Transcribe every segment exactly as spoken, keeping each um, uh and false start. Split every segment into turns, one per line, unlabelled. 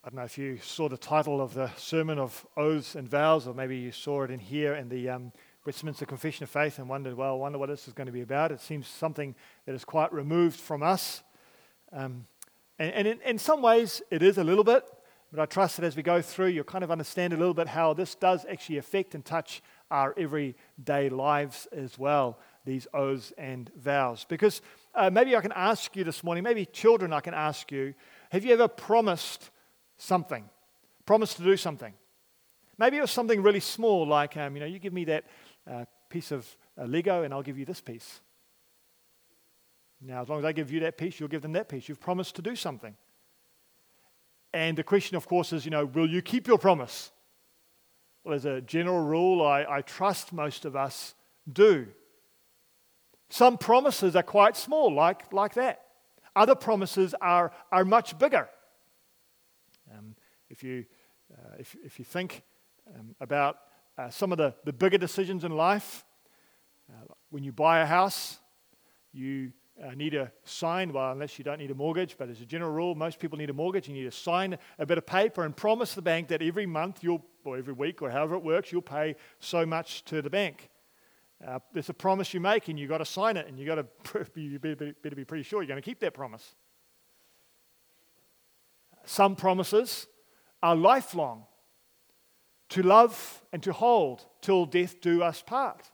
I don't know if you saw the title of the sermon of Oaths and Vows, or maybe you saw it in here in the um, Westminster Confession of Faith and wondered, well, I wonder what this is going to be about. It seems something that is quite removed from us. Um, and and in, in some ways, it is a little bit, but I trust that as we go through, you'll kind of understand a little bit how this does actually affect and touch our everyday lives as well, these oaths and vows. Because uh, maybe I can ask you this morning, maybe children I can ask you, have you ever promised something, promised to do something? Maybe it was something really small, like, um, you know, you give me that uh, piece of uh, Lego and I'll give you this piece. Now, as long as I give you that piece, you'll give them that piece. You've promised to do something. And the question, of course, is, you know, will you keep your promise? Well, as a general rule, I, I trust most of us do. Some promises are quite small, like, like that. Other promises are, are much bigger. Um, if you uh, if, if you think um, about uh, some of the, the bigger decisions in life, uh, when you buy a house, you uh, need a sign, well, unless you don't need a mortgage, but as a general rule, most people need a mortgage. You need to sign a bit of paper and promise the bank that every month, you'll, or every week, or however it works, you'll pay so much to the bank. Uh, there's a promise you make, and you've got to sign it, and you've got to be, you better, better be pretty sure you're going to keep that promise. Some promises are lifelong, to love and to hold till death do us part.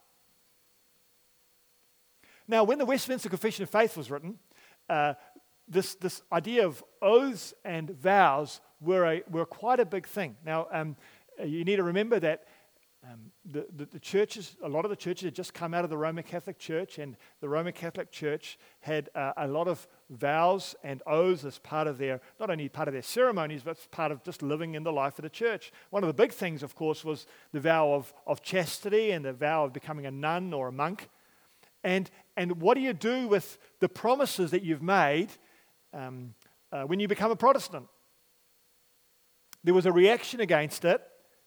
Now, when the Westminster Confession of Faith was written, uh, this, this idea of oaths and vows were, a, were quite a big thing. Now, um, you need to remember that Um, the, the, the churches, a lot of the churches had just come out of the Roman Catholic Church, and the Roman Catholic Church had uh, a lot of vows and oaths as part of their, not only part of their ceremonies, but part of just living in the life of the church. One of the big things, of course, was the vow of, of chastity and the vow of becoming a nun or a monk. And, and what do you do with the promises that you've made um, uh, when you become a Protestant? There was a reaction against it,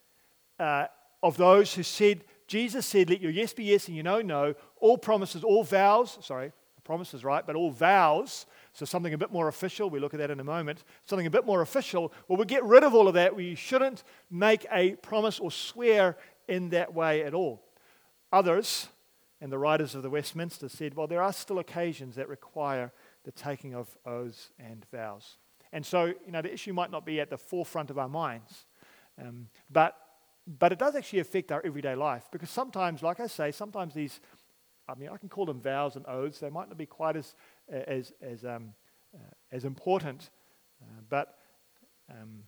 uh, of those who said, Jesus said, let your yes be yes and your no, no. All promises, all vows, sorry, promises, right, but all vows, so something a bit more official, we look at that in a moment, something a bit more official, well, we'll get rid of all of that. We shouldn't make a promise or swear in that way at all. Others, and the writers of the Westminster said, well, there are still occasions that require the taking of oaths and vows. And so, you know, the issue might not be at the forefront of our minds, um, but But it does actually affect our everyday life, because sometimes, like I say, sometimes these, I mean, I can call them vows and oaths. They might not be quite as as as um, uh, as important, uh, but um,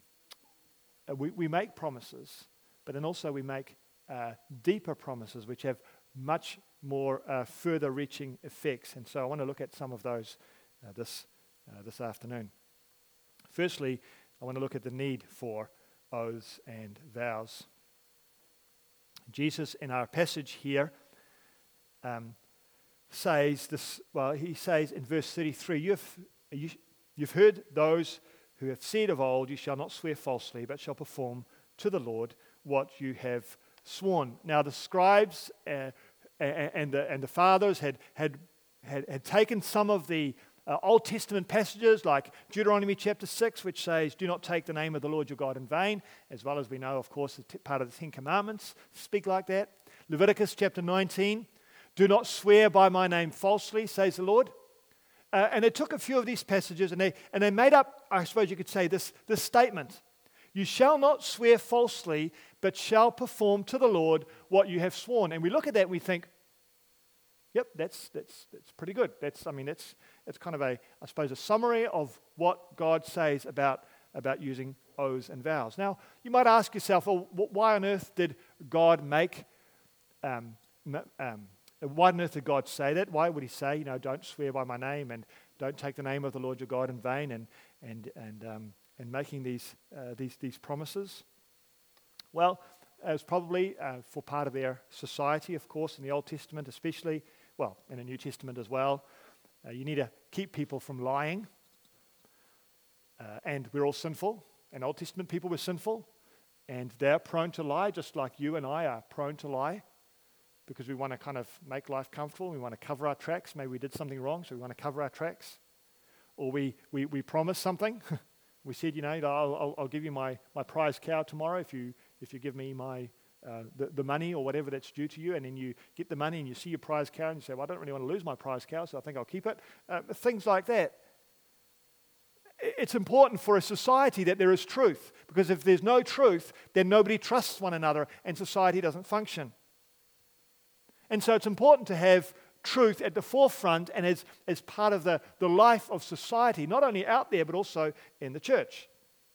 we we make promises, but then also we make uh, deeper promises, which have much more uh, further-reaching effects. And so I want to look at some of those uh, this uh, this afternoon. Firstly, I want to look at the need for oaths and vows. Jesus, in our passage here, um, says this, well, he says in verse thirty-three, you've, you, you've heard those who have said of old, you shall not swear falsely, but shall perform to the Lord what you have sworn. Now the scribes uh, and, the, and the fathers had, had, had, had taken some of the Uh, Old Testament passages like Deuteronomy chapter six, which says, do not take the name of the Lord your God in vain, as well as we know, of course, the t- part of the Ten Commandments speak like that. Leviticus chapter nineteen, do not swear by my name falsely, says the Lord. Uh, and they took a few of these passages and they and they made up, I suppose you could say, this, this statement. You shall not swear falsely, but shall perform to the Lord what you have sworn. And we look at that and we think, yep, that's that's that's pretty good. That's I mean that's it's kind of a I suppose a summary of what God says about about using oaths and vows. Now you might ask yourself, well, why on earth did God make? Um, um, why on earth did God say that? Why would He say, you know, don't swear by my name and don't take the name of the Lord your God in vain, and and and um, and making these uh, these these promises? Well, it was probably uh, for part of their society, of course, in the Old Testament especially. Well, in the New Testament as well. Uh, you need to keep people from lying. Uh, and we're all sinful. And Old Testament people were sinful. And they're prone to lie, just like you and I are prone to lie. Because we want to kind of make life comfortable. We want to cover our tracks. Maybe we did something wrong, so we want to cover our tracks. Or we, we, we promise something. We said, you know, I'll, I'll, I'll give you my, my prize cow tomorrow if you if you give me my uh, the, the money or whatever that's due to you, and then you get the money and you see your prize cow and you say, well, I don't really want to lose my prize cow, so I think I'll keep it. Uh, things like that. It's important for a society that there is truth, because if there's no truth, then nobody trusts one another and society doesn't function. And so it's important to have truth at the forefront and as, as part of the, the life of society, not only out there but also in the church.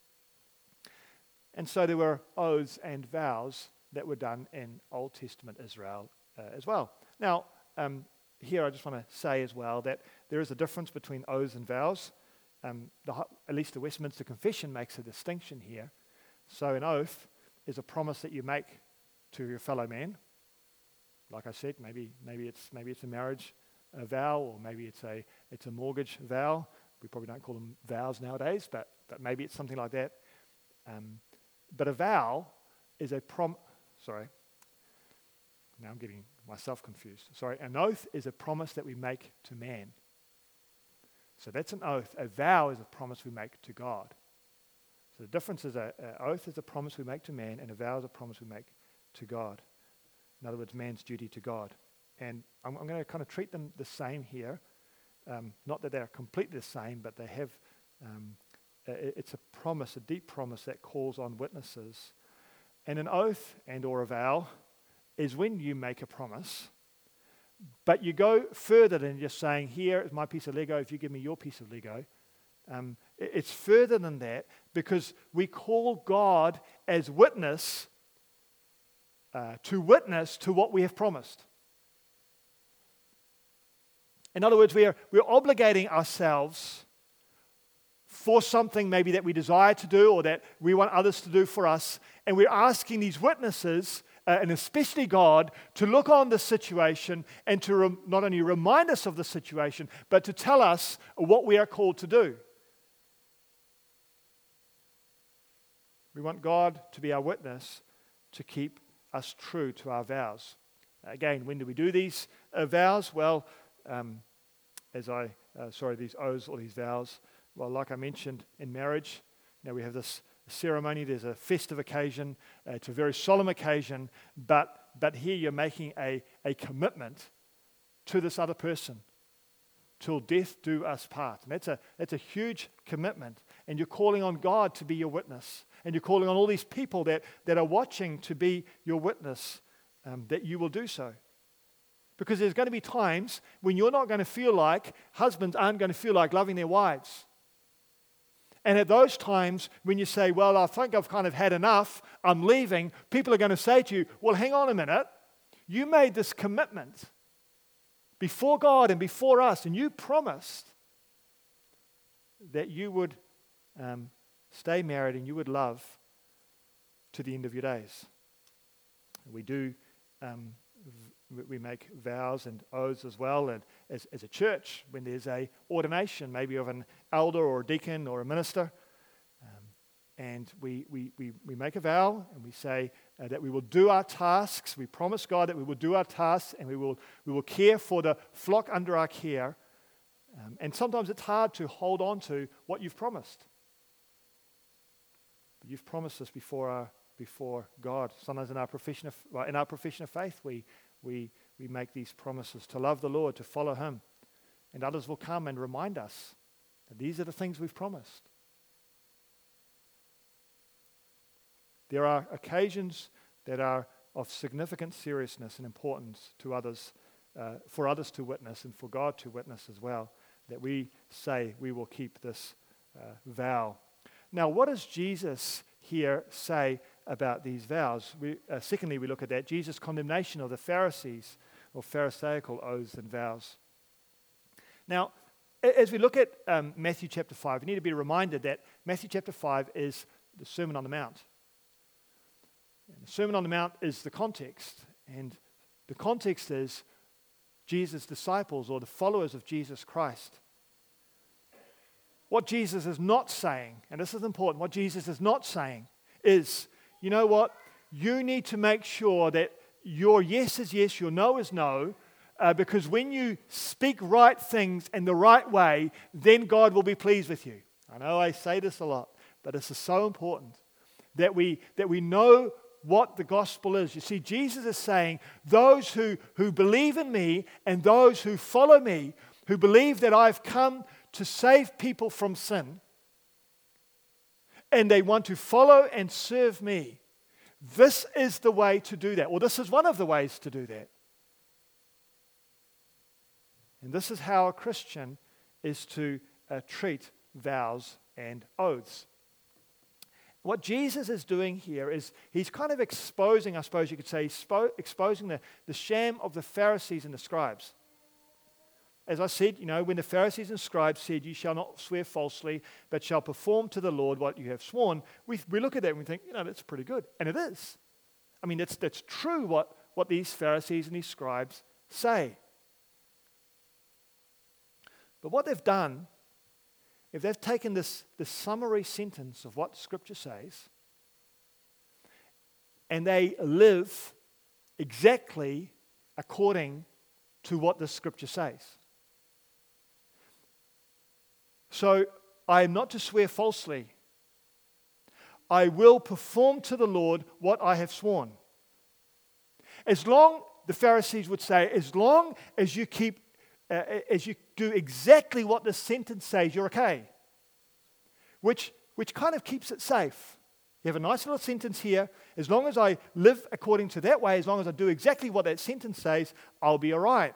And so there were oaths and vows that were done in Old Testament Israel uh, as well. Now, um, here I just want to say as well that there is a difference between oaths and vows. Um, the, at least the Westminster Confession makes a distinction here. So an oath is a promise that you make to your fellow man. Like I said, maybe maybe it's maybe it's a marriage a vow, or maybe it's a it's a mortgage vow. We probably don't call them vows nowadays, but but maybe it's something like that. Um, but a vow is a prom. Sorry. Now I'm getting myself confused. Sorry, an oath is a promise that we make to man. So that's an oath. A vow is a promise we make to God. So the difference is an oath is a promise we make to man, and a vow is a promise we make to God. In other words, man's duty to God. And I'm, I'm going to kind of treat them the same here. Um, not that they're completely the same, but they have, um, it, it's a promise, a deep promise that calls on witnesses. And an oath and or a vow is when you make a promise, but you go further than just saying, here is my piece of Lego, if you give me your piece of Lego. Um, it, it's further than that, because we call God as witness, uh, to witness to what we have promised. In other words, we are, we're obligating ourselves for something maybe that we desire to do or that we want others to do for us, and we're asking these witnesses, Uh, and especially God, to look on the situation and to rem- not only remind us of the situation, but to tell us what we are called to do. We want God to be our witness, to keep us true to our vows. Again, when do we do these uh, vows? Well, um, as I, uh, sorry, these oaths or these vows, well, like I mentioned in marriage, you know, we have this ceremony, there's a festive occasion, uh, it's a very solemn occasion, but but here you're making a, a commitment to this other person, till death do us part. And that's a that's a huge commitment, and you're calling on God to be your witness, and you're calling on all these people that, that are watching to be your witness, um, that you will do so. Because there's going to be times when you're not going to feel like, husbands aren't going to feel like loving their wives. And at those times, when you say, well, I think I've kind of had enough, I'm leaving, people are going to say to you, well, hang on a minute. You made this commitment before God and before us, and you promised that you would um, stay married and you would love to the end of your days. We do, um, v- we make vows and oaths as well, and as, as a church, when there's a ordination, maybe of an elder or a deacon or a minister, um, and we, we, we, we make a vow and we say uh, that we will do our tasks. We promise God that we will do our tasks, and we will we will care for the flock under our care. Um, and sometimes it's hard to hold on to what you've promised. But you've promised us before our before God. Sometimes in our profession of well, in our profession of faith, we we we make these promises to love the Lord, to follow Him, and others will come and remind us that these are the things we've promised. There are occasions that are of significant seriousness and importance to others, uh, for others to witness and for God to witness as well, that we say we will keep this uh, vow. Now, what does Jesus here say about these vows? We, uh, secondly, we look at that, Jesus' condemnation of the Pharisees or Pharisaical oaths and vows. Now, as we look at um, Matthew chapter five, we need to be reminded that Matthew chapter five is the Sermon on the Mount. And the Sermon on the Mount is the context, and the context is Jesus' disciples or the followers of Jesus Christ. What Jesus is not saying, and this is important, what Jesus is not saying is, you know what, you need to make sure that your yes is yes, your no is no, uh, because when you speak right things in the right way, then God will be pleased with you. I know I say this a lot, but this is so important that we, that we know what the gospel is. You see, Jesus is saying, those who, who believe in me and those who follow me, who believe that I've come to save people from sin, and they want to follow and serve me, this is the way to do that. Or this is one of the ways to do that. And this is how a Christian is to uh, treat vows and oaths. What Jesus is doing here is he's kind of exposing, I suppose you could say, expo- exposing the, the sham of the Pharisees and the scribes. As I said, you know, when the Pharisees and scribes said, you shall not swear falsely, but shall perform to the Lord what you have sworn, we, we look at that and we think, you know, that's pretty good. And it is. I mean, that's, that's true what, what these Pharisees and these scribes say. But what they've done, if they've taken this, this summary sentence of what Scripture says, and they live exactly according to what the Scripture says. So, I am not to swear falsely. I will perform to the Lord what I have sworn. As long, the Pharisees would say, as long as you keep Uh, as you do exactly what the sentence says, you're okay. Which, which kind of keeps it safe. You have a nice little sentence here. As long as I live according to that way, as long as I do exactly what that sentence says, I'll be all right.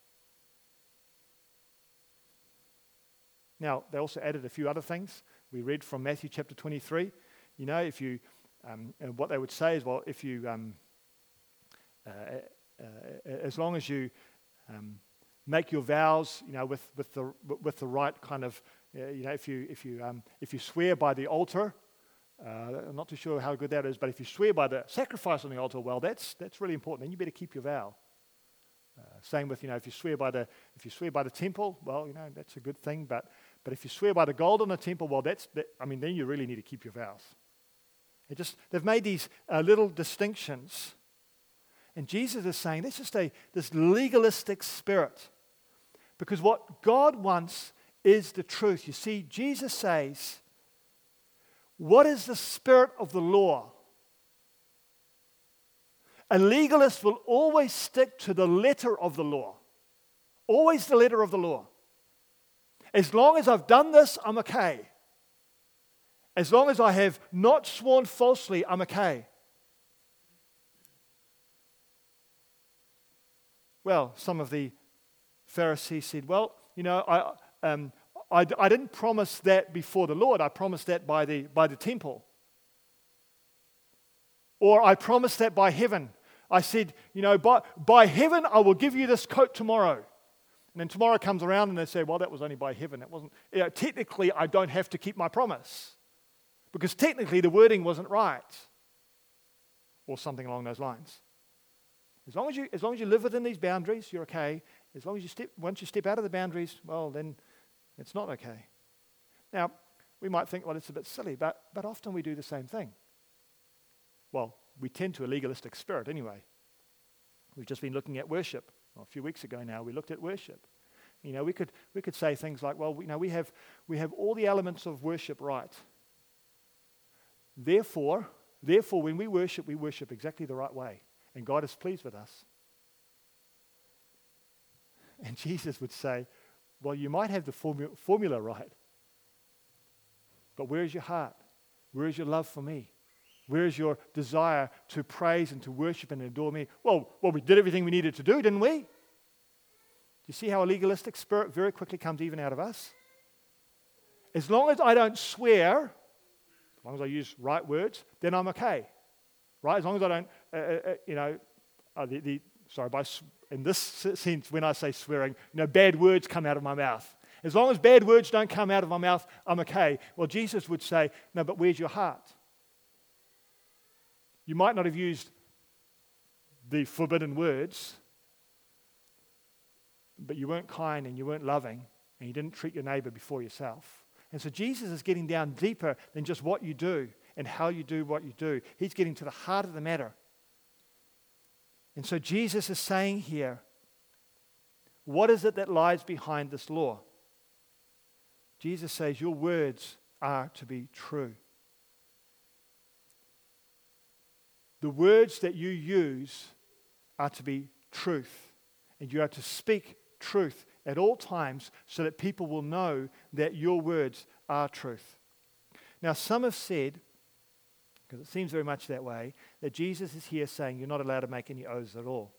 Now, they also added a few other things. We read from Matthew chapter twenty-three. You know, if you, um, and what they would say is, well, if you, um, uh, uh, as long as you, um, make your vows, you know, with, with the with the right kind of, uh, you know, if you if you um, if you swear by the altar, uh, I'm not too sure how good that is, but if you swear by the sacrifice on the altar, well, that's that's really important. Then you better keep your vow. Uh, same with, you know, if you swear by the if you swear by the temple, well, you know, that's a good thing. But but if you swear by the gold on the temple, well, that's that, I mean, then you really need to keep your vows. It just they've made these uh, little distinctions. And Jesus is saying, that's just a this legalistic spirit. Because what God wants is the truth. You see, Jesus says, what is the spirit of the law? A legalist will always stick to the letter of the law. Always the letter of the law. As long as I've done this, I'm okay. As long as I have not sworn falsely, I'm okay. Well, some of the Pharisees said, well, you know, I, um, I, I didn't promise that before the Lord. I promised that by the, by the temple. Or I promised that by heaven. I said, you know, by, by heaven I will give you this coat tomorrow. And then tomorrow comes around and they say, well, that was only by heaven. It wasn't, you know, technically I don't have to keep my promise. Because technically the wording wasn't right. Or something along those lines. As long as you, as long as you live within these boundaries, you're okay. As long as you step, once you step out of the boundaries, well, then it's not okay. Now, we might think, well, it's a bit silly, but, but often we do the same thing. Well, we tend to a legalistic spirit anyway. We've just been looking at worship. Well, a few weeks ago now, we looked at worship. You know, we could we could say things like, well, you know, we have we have all the elements of worship right. Therefore, therefore, when we worship, we worship exactly the right way. And God is pleased with us. And Jesus would say, well, you might have the formu- formula right, but where is your heart? Where is your love for me? Where is your desire to praise and to worship and adore me? Well, well, we did everything we needed to do, didn't we? Do you see how a legalistic spirit very quickly comes even out of us? As long as I don't swear, as long as I use right words, then I'm okay. Right? As long as I don't, uh, uh, you know, uh, the, the sorry, by in this sense, when I say swearing, you know, bad words come out of my mouth. As long as bad words don't come out of my mouth, I'm okay. Well, Jesus would say, no, but where's your heart? You might not have used the forbidden words, but you weren't kind and you weren't loving and you didn't treat your neighbor before yourself. And so Jesus is getting down deeper than just what you do and how you do what you do. He's getting to the heart of the matter. And so Jesus is saying here, what is it that lies behind this law? Jesus says your words are to be true. the words that you use are to be truth. And you are to speak truth at all times so that people will know that your words are truth. Now, some have said, because it seems very much that way, that Jesus is here saying you're not allowed to make any oaths at all.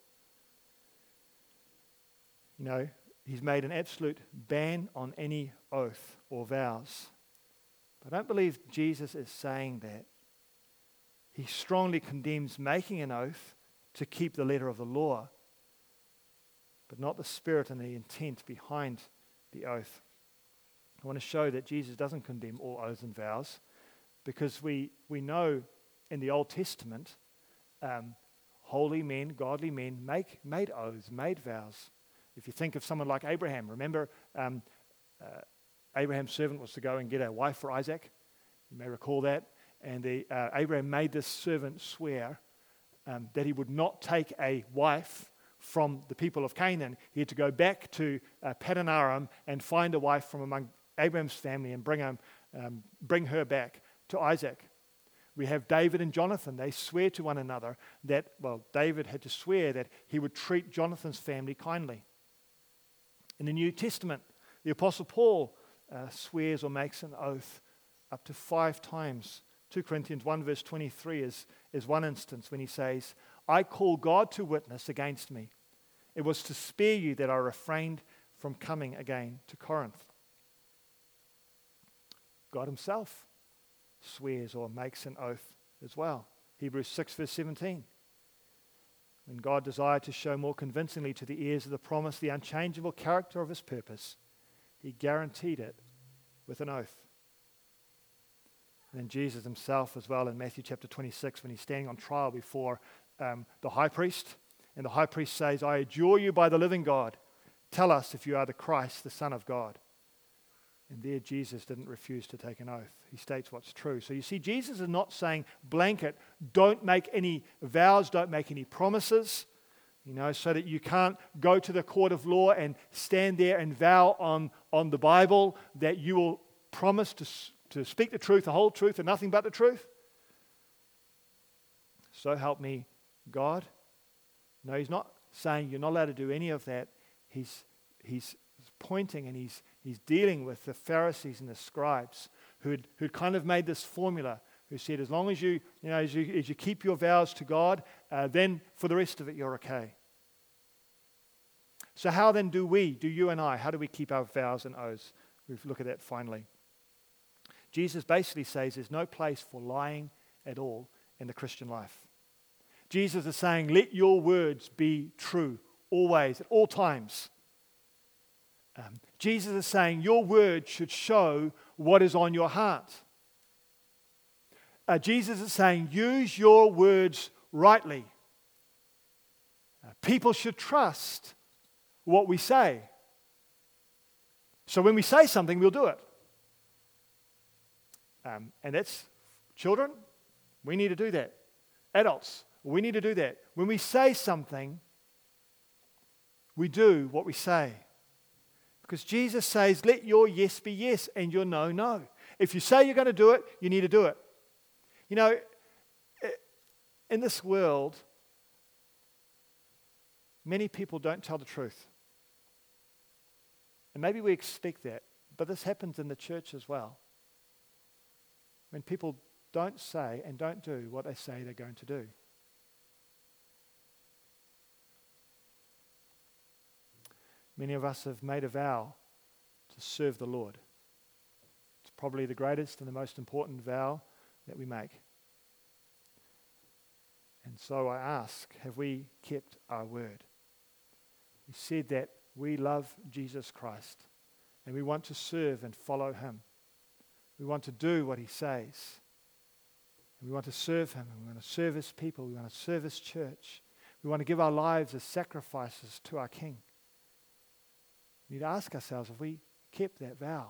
You know, he's made an absolute ban on any oath or vows. But I don't believe Jesus is saying that. He strongly condemns making an oath to keep the letter of the law, but not the spirit and the intent behind the oath. I want to show that Jesus doesn't condemn all oaths and vows, because we, we know in the Old Testament, um, holy men, godly men make, made oaths, made vows. If you think of someone like Abraham, remember um, uh, Abraham's servant was to go and get a wife for Isaac. You may recall that. And the, uh, Abraham made this servant swear um, that he would not take a wife from the people of Canaan. He had to go back to uh, Paddan Aram and find a wife from among Abraham's family and bring, him, um, bring her back to Isaac. We have David and Jonathan. They swear to one another that, well, David had to swear that he would treat Jonathan's family kindly. In the New Testament, the Apostle Paul uh, swears or makes an oath up to five times. Second Corinthians one verse twenty-three is, is one instance when he says, I call God to witness against me. It was to spare you that I refrained from coming again to Corinth. God himself swears or makes an oath as well. Hebrews six verse seventeen. When God desired to show more convincingly to the heirs of the promise the unchangeable character of his purpose, he guaranteed it with an oath. And then Jesus himself as well in Matthew chapter twenty-six, when he's standing on trial before um, the high priest, and the high priest says, I adjure you by the living God, tell us if you are the Christ, the Son of God. And there Jesus didn't refuse to take an oath. He states what's true. So you see, Jesus is not saying blanket, don't make any vows, don't make any promises, you know, so that you can't go to the court of law and stand there and vow on, on the Bible that you will promise to, to speak the truth, the whole truth, and nothing but the truth. So help me, God. No, he's not saying you're not allowed to do any of that. He's, he's pointing and he's He's dealing with the Pharisees and the scribes who'd, who'd kind of made this formula, who said, as long as you, you know, as you, as you keep your vows to God, uh, then for the rest of it, you're okay. So how then do we, do you and I, how do we keep our vows and oaths? We'll look at that finally. Jesus basically says there's no place for lying at all in the Christian life. Jesus is saying, let your words be true, always, at all times. Um, Jesus is saying your word should show what is on your heart. Uh, Jesus is saying use your words rightly. Uh, people should trust what we say. So when we say something, we'll do it. Um, and that's children, we need to do that. Adults, we need to do that. When we say something, we do what we say. Because Jesus says, let your yes be yes and your no, no. If you say you're going to do it, you need to do it. You know, in this world, many people don't tell the truth. And maybe we expect that, but this happens in the church as well. When people don't say and don't do what they say they're going to do. Many of us have made a vow to serve the Lord. It's probably the greatest and the most important vow that we make. And so I ask, have we kept our word? We said that we love Jesus Christ and we want to serve and follow him. We want to do what he says. And we want to serve him, and we want to serve his people. We want to serve his church. We want to give our lives as sacrifices to our King. We need to ask ourselves, have we kept that vow?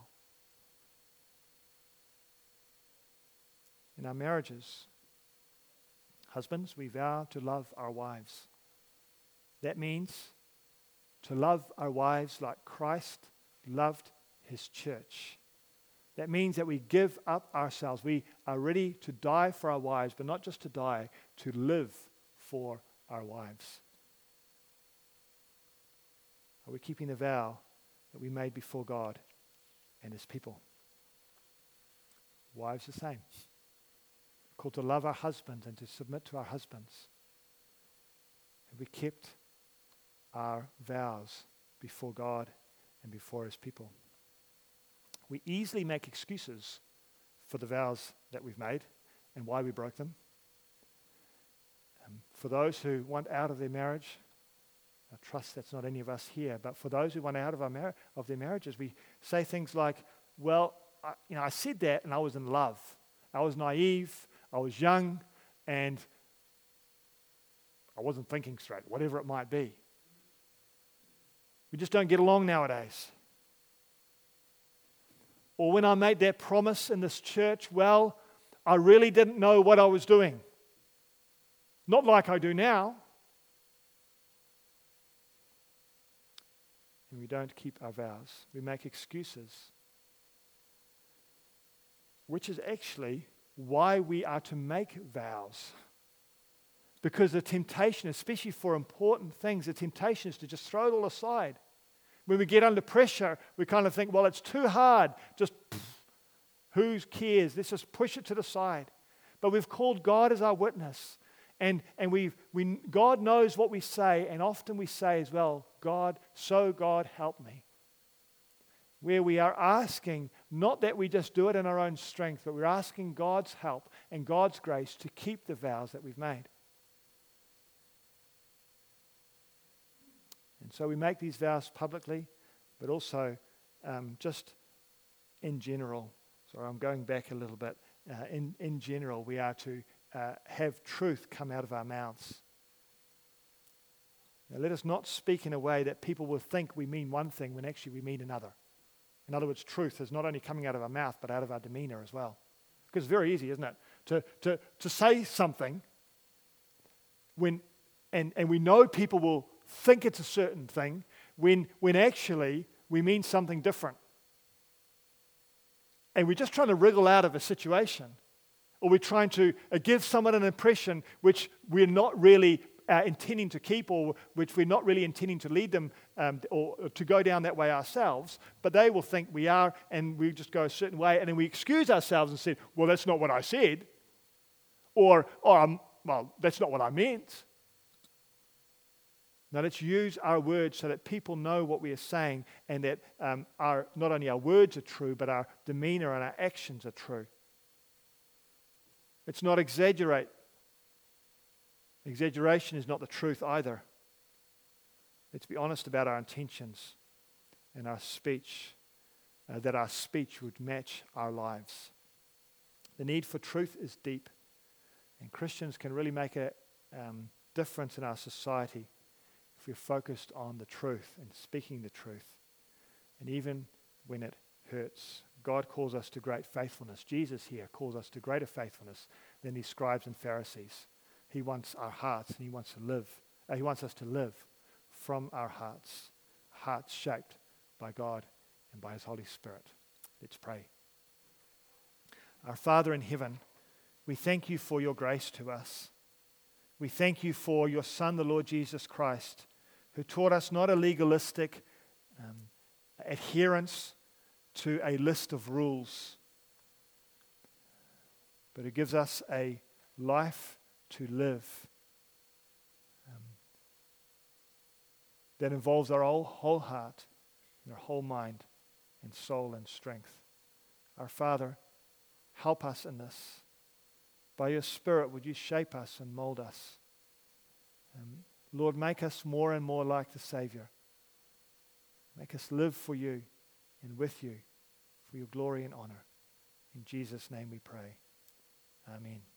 In our marriages, husbands, we vow to love our wives. That means to love our wives like Christ loved his church. That means that we give up ourselves. We are ready to die for our wives, but not just to die, to live for our wives. Are we keeping the vow that we made before God and His people? Wives the same. We're called to love our husbands and to submit to our husbands. Have we kept our vows before God and before His people? We easily make excuses for the vows that we've made and why we broke them. Um, for those who want out of their marriage, I trust that's not any of us here, but for those who want out of our mar- of their marriages, we say things like, well, I, you know, I said that and I was in love. I was naive, I was young, and I wasn't thinking straight, whatever it might be. We just don't get along nowadays. Or when I made that promise in this church, well, I really didn't know what I was doing. Not like I do now. And we don't keep our vows. We make excuses. Which is actually why we are to make vows. Because the temptation, especially for important things, the temptation is to just throw it all aside. When we get under pressure, we kind of think, well, it's too hard. Just, pff, who cares? Let's just push it to the side. But we've called God as our witness. And, and we we God knows what we say. And often we say as well, God, so God help me. Where we are asking, not that we just do it in our own strength, but we're asking God's help and God's grace to keep the vows that we've made. And so we make these vows publicly, but also um, just in general. Sorry, I'm going back a little bit. Uh, in, in general, we are to uh, have truth come out of our mouths. Now, let us not speak in a way that people will think we mean one thing when actually we mean another. In other words, truth is not only coming out of our mouth, but out of our demeanor as well. Because it's very easy, isn't it, to, to, to say something when and, and we know people will think it's a certain thing when, when actually we mean something different. And we're just trying to wriggle out of a situation. Or we're trying to uh, give someone an impression which we're not really uh, intending to keep, or which we're not really intending to lead them um, or, or to go down that way ourselves. But they will think we are, and we just go a certain way, and then we excuse ourselves and say, well, that's not what I said. Or, or um, well, that's not what I meant. Now let's use our words so that people know what we are saying, and that um, our, not only our words are true, but our demeanor and our actions are true. Let's not exaggerate. Exaggeration is not the truth either. Let's be honest about our intentions and our speech, uh, that our speech would match our lives. The need for truth is deep, and Christians can really make a um, difference in our society if we're focused on the truth and speaking the truth. And even when it hurts, God calls us to great faithfulness. Jesus here calls us to greater faithfulness than these scribes and Pharisees. He wants our hearts, and He wants to live. Uh, he wants us to live from our hearts, hearts shaped by God and by His Holy Spirit. Let's pray. Our Father in heaven, we thank You for Your grace to us. We thank You for Your Son, the Lord Jesus Christ, who taught us not a legalistic um, adherence to a list of rules, but it gives us a life to live um, that involves our whole, whole heart, and our whole mind and soul and strength. Our Father, help us in this. By Your Spirit, would You shape us and mold us? Um, Lord, make us more and more like the Savior. Make us live for You and with You, for Your glory and honor. In Jesus' name we pray. Amen.